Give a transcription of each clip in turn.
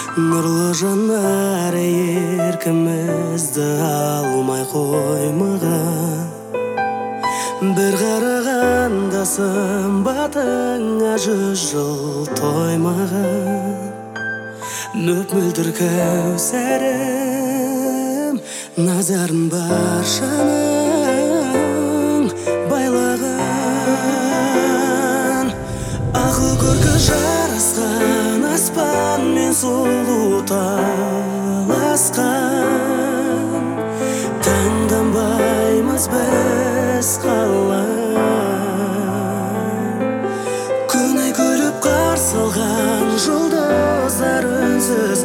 Нұрлы жанар еркімізді алмай қоймаған. Бір қарағанда сымбатыңа 100 жыл тоймаған. Мөп-мөлдір кәусәрім, назарын баршаның байлаған. Ақыл көркі жарасқан, аспан мен сұлу таласқан. Таңданбаймыз біз қалай. Күн күліп қарсы алған, жұлдыздар үнсіз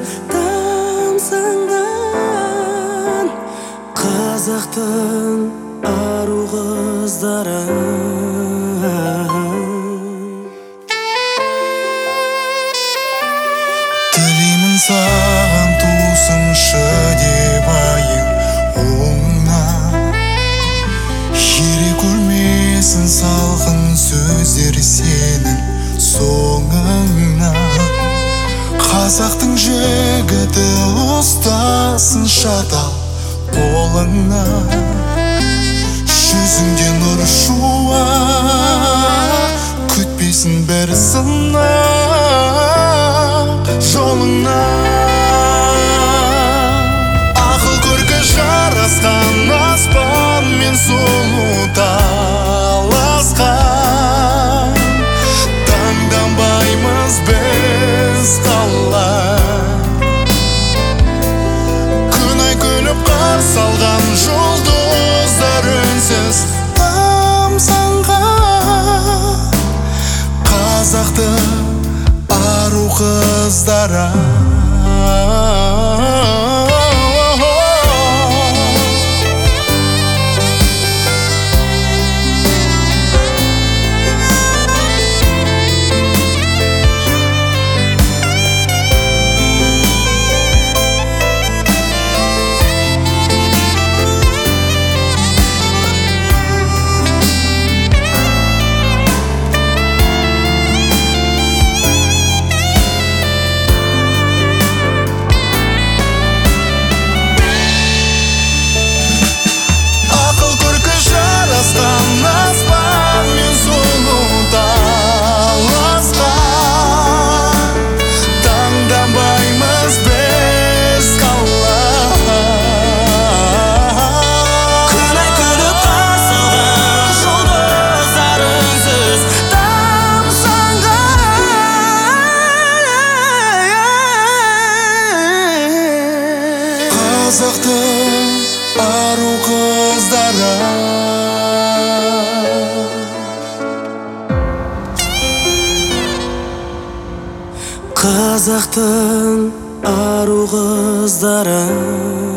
тамсанған. Қазақтың ару қыздары. Тілеймін саған туысыншы деп айың оңынан. Ере көрмесін салқын сөздер сенің соңыңнан. Қазақтың жігіті ұстасын шатал қолыңнан. Жүзіңде нұр шуақ, күтпесін бір сынақ жолыңнан. Ақыл көркі жарасқан, аспан мен сұлу таласқан. Таңданбаймыз біз қалай. Күн күліп қарсы алған, жұлдыздар үнсіз тамсанған. Қазақтың ару қыздары. Аспан мен сұлу таласқан. Таңданбаймыз біз қалай. Күн күліп қарсы алған, жұлдыздар үнсіз тамсанған. Қазақтың ару қыздары. Қазақтың ару қыздары.